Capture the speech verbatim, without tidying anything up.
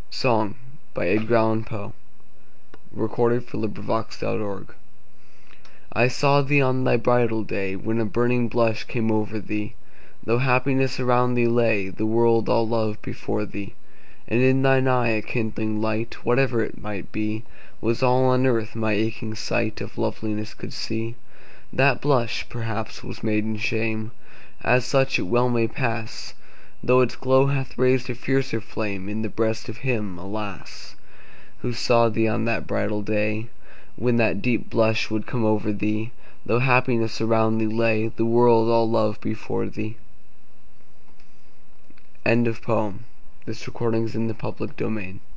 Song by Edgar Allan Poe. I saw thee on thy bridal day, When a burning blush came over thee; Though happiness around thee lay, The world all love before thee; And in thine eye a kindling light, Whatever it might be, Was all on earth my aching sight Of loveliness could see. That blush, perhaps, was maiden shame; As such it well may pass, Though its glow hath raised a fiercer flame In the breast of him, alas! Who saw thee on that bridal day, When that deep blush would come over thee; Though happiness around thee lay, The world all love before thee. End of poem. This recording is in the public domain.